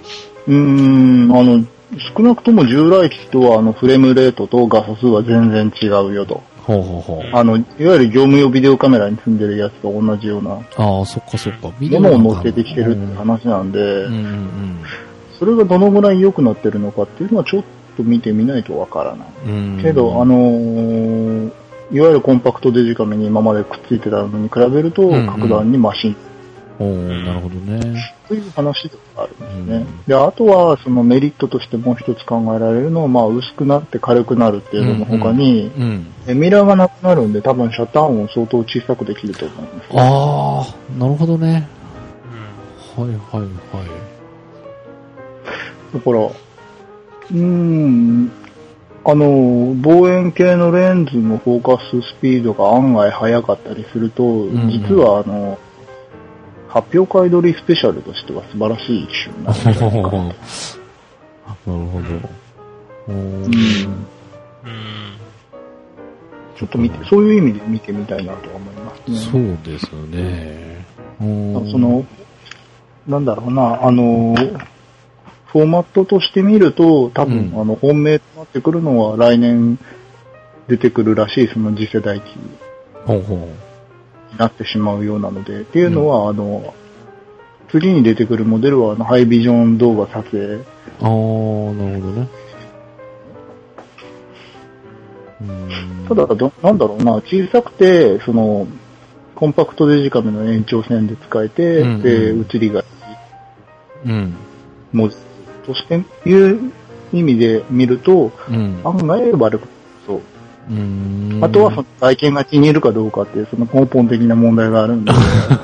少なくとも従来機とはフレームレートと画素数は全然違うよと。いわゆる業務用ビデオカメラに積んでるやつと同じような。 そっか。 ものを乗っけてきてるって話なんで、それがどのぐらい良くなってるのかっていうのはちょっと見てみないとわからない。けど、いわゆるコンパクトデジカメに今までくっついてたのに比べると、格段にマシン。 なるほどね。 という話ではあるんですね。で、あとは、そのメリットとしてもう一つ考えられるのは、まあ、薄くなって軽くなるっていうのの他に、ミラーがなくなるんで、多分シャッター音を相当小さくできると思います。 なるほどね。 だから、望遠鏡のレンズのフォーカススピードが案外速かったりすると、実は発表会撮りスペシャルとしては素晴らしい機種になるんじゃないかな。なるほど。 ちょっとそういう意味で見てみたいなと思いますね。 そうですね。 なんだろうな、フォーマットとして見ると、多分、本命となってくるのは来年出てくるらしい、その次世代機になってしまうようなので、っていうのは、次に出てくるモデルは、ハイビジョン動画撮影。 なるほどね。 ただ、なんだろうな、小さくて、コンパクトデジカメの延長線で使えて、で、写りがいい。文字としていう意味で見ると、案外悪くそう。あとはその外見が気に入るかどうかっていうその根本的な問題があるんで。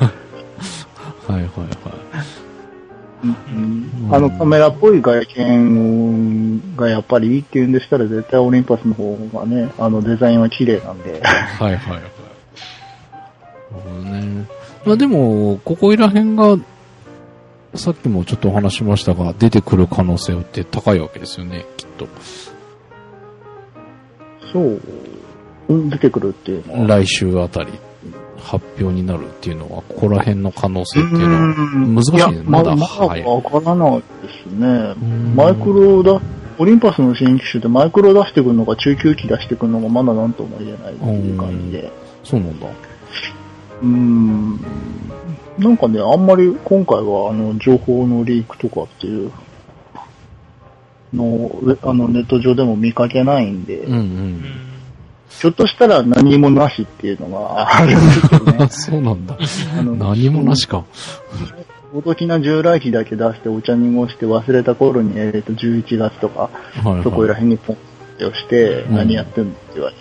カメラっぽい外見がやっぱりいいっていうんでしたら絶対オリンパスの方がね、デザインは綺麗なんで。 まあでも、ここいら辺が、さっきもちょっとお話しましたが、出てくる可能性って高いわけですよね、きっと。 そう。出てくるっていうのは。 来週あたり発表になるっていうのは、ここら辺の可能性っていうのは難しいですね。 まだわからないですね。マイクロだとオリンパスの新機種ってマイクロ出してくるのか中級機出してくるのかまだなんとも言えないっていう感じで。 そうなんだ。 なんかね、あんまり今回は情報のリークとかっていうのをネット上でも見かけないんで、ひょっとしたら何もなしっていうのがあるんですよね。 そうなんだ。何もなしか。 おときな従来機だけ出してお茶濁して忘れた頃に、11月とか、そこら辺にポンって押して、何やってんのって言わ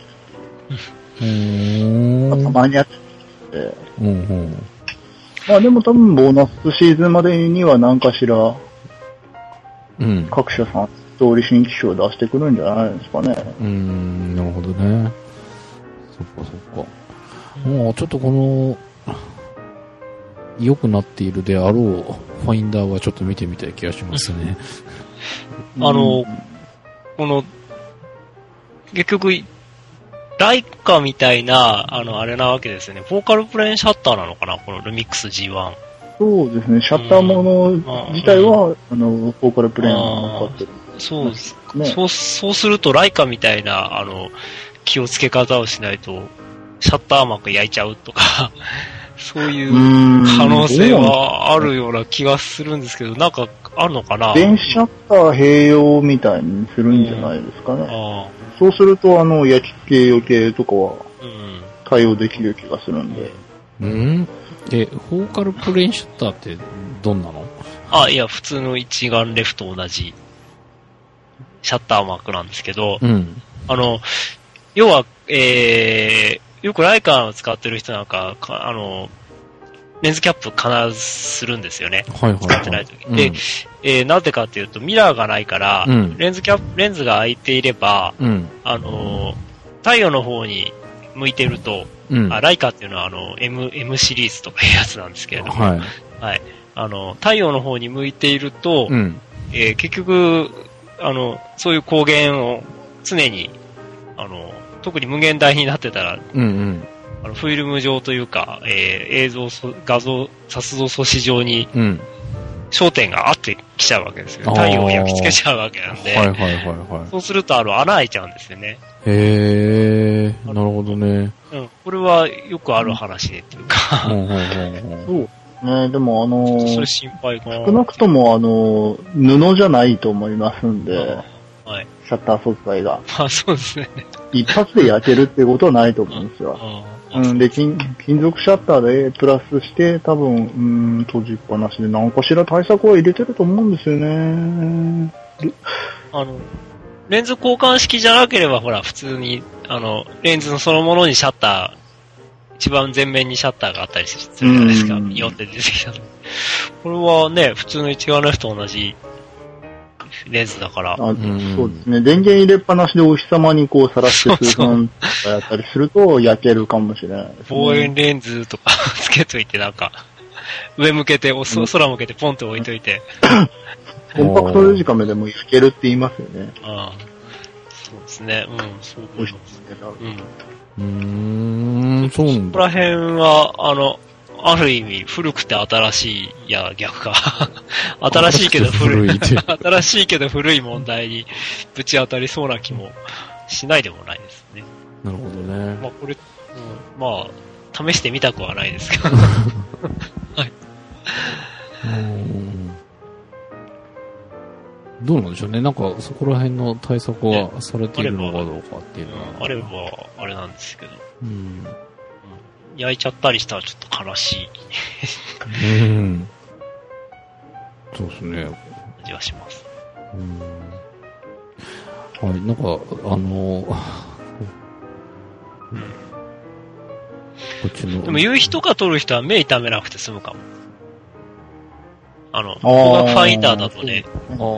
れて。たまにやってて。まあでも多分ボーナスシーズンまでには何かしら、各社さん、通り新機種を出してくるんじゃないですかね。 なるほどね。そっか。もうちょっとこの、良くなっているであろうファインダーはちょっと見てみたい気がしますね。 この、結局、ライカみたいな、あれなわけですよね。フォーカルプレーンシャッターなのかなこのルミックス G1。 そうですね。シャッターもの自体は、フォーカルプレーンが残ってる。 そうですね。そうすると、ライカみたいな、気をつけ方をしないと、シャッター膜焼いちゃうとか、そういう可能性はあるような気がするんですけど、なんかあるのかな？ 電子シャッター併用みたいにするんじゃないですかね。そうすると、焼き系余計とかは対応できる気がするんで。 フォーカルプレーンシャッターってどんなの？ いや、普通の一眼レフと同じシャッター膜なんですけど、要は、よくライカを使ってる人なんか、レンズキャップ必ずするんですよね。使ってない時に。で、なぜかっていうと、ミラーがないから、レンズが開いていれば、太陽の方に向いてると、ライカっていうのはM シリーズとかいうやつなんですけれども、太陽の方に向いていると、結局、そういう光源を常に、特に無限大になってたら、フィルム上というか、画像、撮像素子上に、焦点が合ってきちゃうわけですよ。太陽を焼き付けちゃうわけなんで、そうすると穴開いちゃうんですよね。 なるほどね。 これはよくある話でっていうか。 そうね、でもそういう心配が。 少なくとも布じゃないと思いますんで、シャッター素材が。 そうですね。 一発で焼けるっていうことはないと思うんですよ。で、金属シャッターでプラスして、多分、閉じっぱなしで何かしら対策は入れてると思うんですよね。 レンズ交換式じゃなければ、ほら、普通に、レンズのそのものにシャッター、一番前面にシャッターがあったりするじゃないですか。4って出てきたの。これはね、普通の一眼レフと同じレンズだから。 そうですね。電源入れっぱなしでお日様にこうさらして数分とかやったりすると焼けるかもしれないですね。 望遠レンズとかつけといてなんか、上向けて、空向けてポンと置いといて。 コンパクトデジカメでも焼けるって言いますよね。 そうですね。そうですね。 そうなんだ。 ここら辺は、ある意味、古くて新しい、いや、逆か。新しいけど新しいけど古い問題にぶち当たりそうな気もしないでもないですね。 なるほどね。 これ、試してみたくはないですけど。はい。 どうなんでしょうね。なんか、そこら辺の対策はされているのかどうかっていうのは。 あれば、あれなんですけど。焼いちゃったりしたらちょっと悲しい。 そうですね。 感じはします。 はい、なんか、こっちの。 でも夕日とか撮る人は目痛めなくて済むかも。光学ファインダーだとね、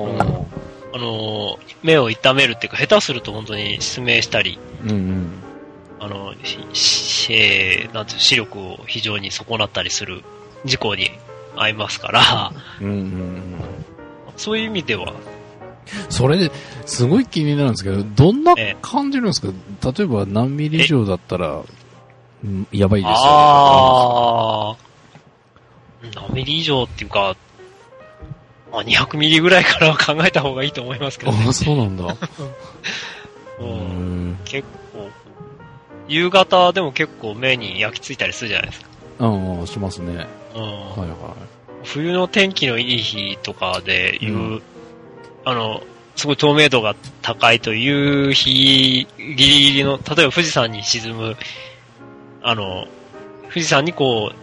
目を痛めるっていうか、下手すると本当に失明したり、なんていう視力を非常に損なったりする事故に遭いますから、そういう意味では。 それで、すごい気になるんですけど、どんな感じるんですか？例えば何ミリ以上だったら、やばいですよ。 何ミリ以上っていうか、 まあ、200ミリぐらいからは考えた方がいいと思いますけど、ね。 あ、そうなんだ。 結構、夕方でも結構目に焼き付いたりするじゃないですか。 しますね。はいはい。 冬の天気のいい日とかですごい透明度が高いという日、ギリギリの、例えば富士山に沈む、富士山にこう、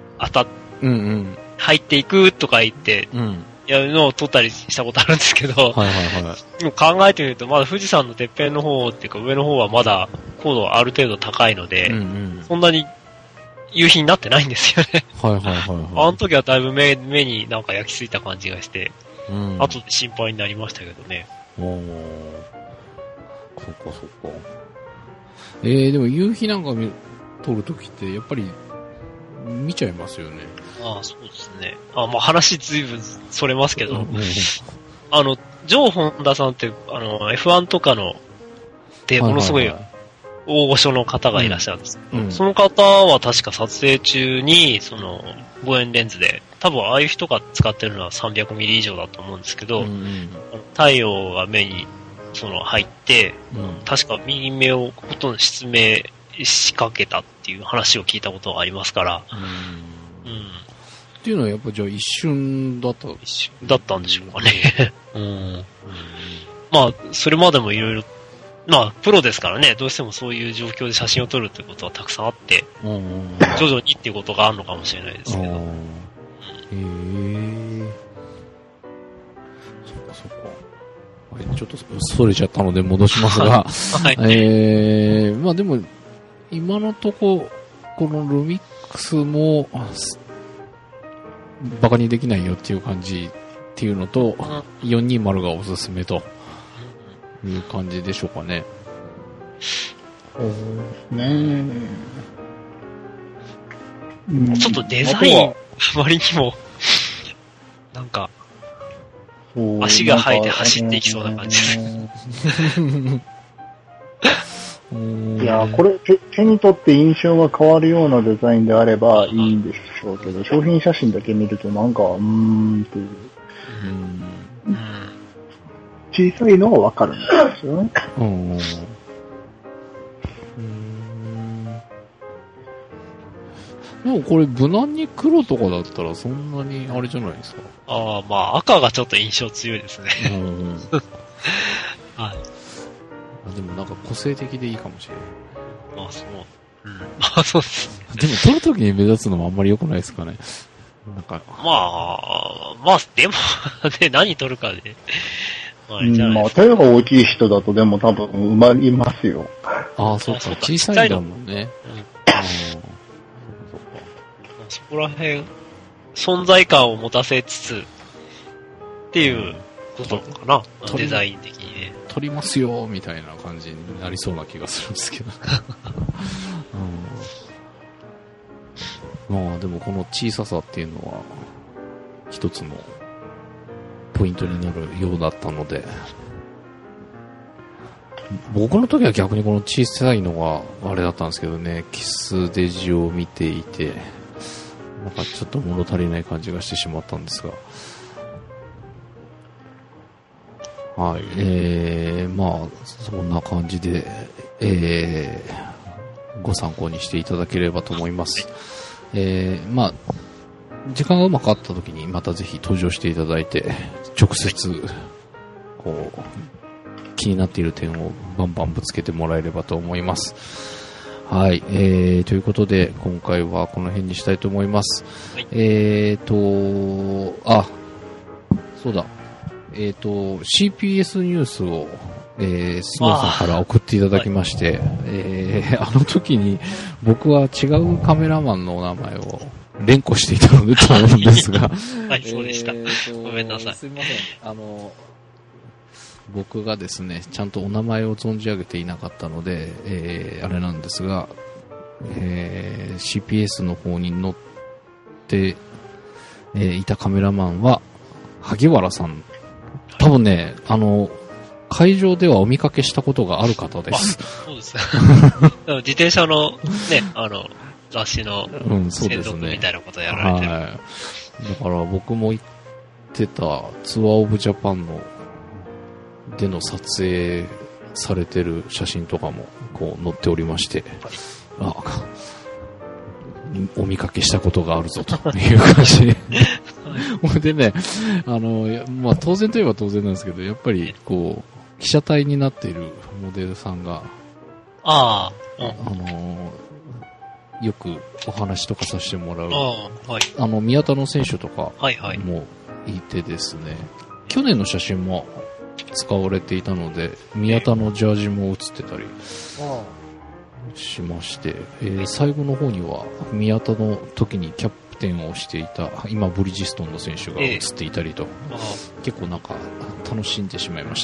入っていくとか言って、やるのを撮ったりしたことあるんですけど、でも考えてみると、まだ富士山のてっぺんの方っていうか上の方はまだ高度ある程度高いので、そんなに夕日になってないんですよね。あの時はだいぶ目になんか焼き付いた感じがして、後で心配になりましたけどね。 そっか。でも夕日なんか撮るときってやっぱり見ちゃいますよね。 そうですね。まあ話ずいぶんそれますけど、ジョー・ホンダさんって、F1 とかの、で、ものすごい大御所の方がいらっしゃるんですけど、その方は確か撮影中に、望遠レンズで、多分ああいう人が使ってるのは300ミリ以上だと思うんですけど、太陽が目に、入って、確か右目をほとんど失明しかけたっていう話を聞いたことがありますから、 っていうのはやっぱじゃあ一瞬だったんでしょうかね。まあ、それまでもいろいろ、まあ、プロですからね、どうしてもそういう状況で写真を撮るってことはたくさんあって、徐々にっていうことがあるのかもしれないですけど。 そっか。ちょっとそれちゃったので戻しますが、まあでも、今のとこのルミックスも、バカにできないよっていう感じっていうのと、420がおすすめという感じでしょうかね。 そうですね。 ちょっとデザイン、あまりにも、なんか、足が生えて走っていきそうな感じです。 いや、これ、手に取って印象が変わるようなデザインであればいいんでしょうけど、商品写真だけ見るとなんか、っていう。小さいのはわかるんですよね。 でもこれ無難に黒とかだったらそんなにあれじゃないですか。 まあ赤がちょっと印象強いですね。はい。 でもなんか個性的でいいかもしれない。 そう。そうですね。 でも撮るときに目立つのもあんまり良くないですかね。なんか。 でも、ね、何撮るかで。 手が大きい人だとでも多分埋まりますよ。 そうか。小さいだもんね。 そこら辺、存在感を持たせつつ、っていうことかな。デザイン的にね。 撮りますよみたいな感じになりそうな気がするんですけど。まあでもこの小ささっていうのは、一つのポイントになるようだったので、僕の時は逆にこの小さいのがあれだったんですけどね、キスデジを見ていて、なんかちょっと物足りない感じがしてしまったんですが、はい、まあそんな感じで、ご参考にしていただければと思います。まあ時間がうまくあった時にまたぜひ登場していただいて、直接こう気になっている点をバンバンぶつけてもらえればと思います。はい、ということで今回はこの辺にしたいと思います。はい、そうだ。CPS ニュースを、スノーさんから送っていただきまして、あの時に僕は違うカメラマンのお名前を連呼していたのでと思うんですが。 はい、そうでした。ごめんなさい。 すいません。僕がですね、ちゃんとお名前を存じ上げていなかったので、あれなんですが、CPS の方に乗って、いたカメラマンは、萩原さん。多分ね、会場ではお見かけしたことがある方です。 そうです。自転車のね、雑誌の専属みたいなことをやられてる。 はい。だから僕も行っててたツアーオブジャパンでの撮影されてる写真とかもこう載っておりまして、お見かけしたことがあるぞという感じで。でね、まあ当然といえば当然なんですけど、やっぱりこう、被写体になっているモデルさんが、よくお話とかさせてもらう、宮田の選手とかもいてですね、去年の写真も使われていたので、宮田のジャージも写ってたりしまして、最後の方には宮田の時にキャプテンをしていた、今ブリヂストンの選手が写っていたりと、結構なんか楽しんでしまいました。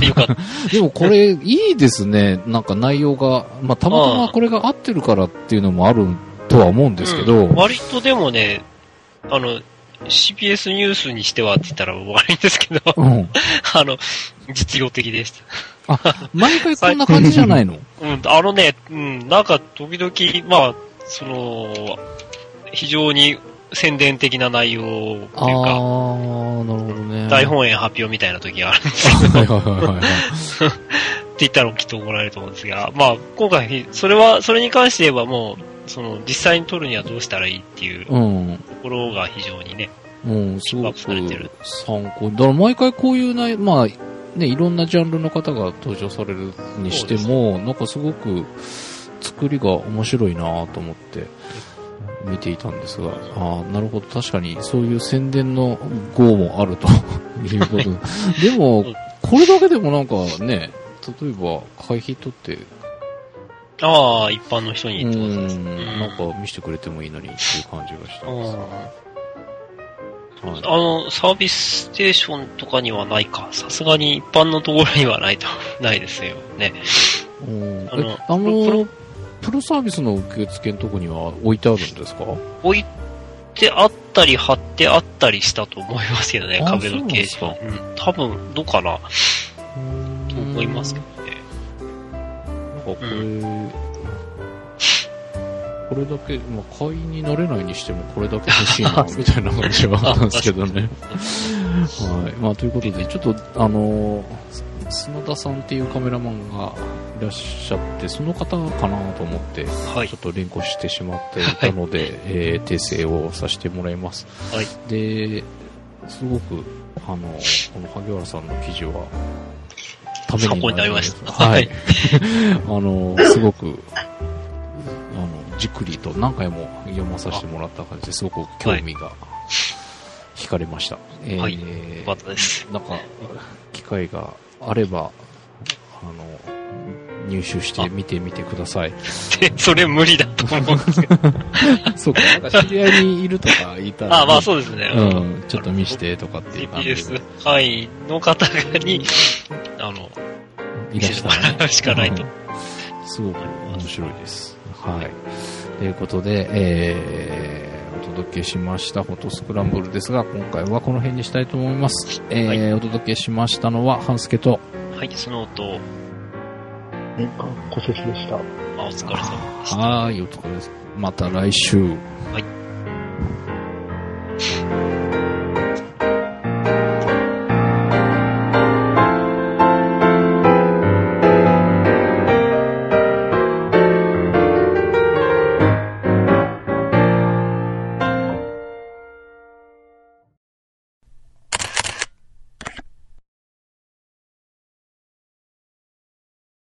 よかった。 でもこれいいですね、なんか内容が、まあたまたまこれが合ってるからっていうのもあるとは思うんですけど。 割とでもね、CBS ニュースにしてはって言ったら悪いんですけど、実用的でした。 毎回こんな感じじゃないの？ なんか時々、まあ、非常に宣伝的な内容っていうか、 なるほどね。 大本営発表みたいな時があるんですけど、って言ったらきっと怒られると思うんですが、まあ、今回、それに関して言えばもう、実際に撮るにはどうしたらいいっていうところが非常にね、 すごく参考。だから毎回こういうまあ、ね、いろんなジャンルの方が登場されるにしても、なんかすごく作りが面白いなと思って見ていたんですが、なるほど、確かにそういう宣伝の号もあるということで。でも、これだけでもなんかね、例えば会費取って、 一般の人にってことですね。 なんか見せてくれてもいいのにっていう感じがしたんですサービスステーションとかにはないか。さすがに一般のところにはないですよね。 プロサービスの受付のとこには置いてあるんですか？ 置いてあったり貼ってあったりしたと思いますけどね、壁の掲示板。多分、どうかなと思いますけどね。 なんかこれだけ、まあ、会員になれないにしてもこれだけ欲しいな、みたいな感じはあったんですけどね。はい。まあ、ということで、ちょっと、砂田さんっていうカメラマンがいらっしゃって、その方かなと思って、ちょっと連呼してしまっていたので、訂正をさせてもらいます。 はい。 で、すごく、この萩原さんの記事は、ためになりました。はい。すごく、じっくりと何回も読まさせてもらった感じですごく興味が惹かれました。 よかったです。 なんか、機会があれば、入手して見てみてください。 それ無理だと思うんですけど。 そうか、なんか知り合いにいるとか言ったら、 まあそうですね。 ちょっと見してとかっていう感じで。 GPS 会員の方に、 いらっしゃるしかないと。 すごく面白いです。はい。ということで、お届けしましたフォトスクランブルですが、今回はこの辺にしたいと思います。お届けしましたのは、半助と、 はい、スノーと、 小関でした。 お疲れ様でした。 はい、お疲れ様です。また来週。 はい。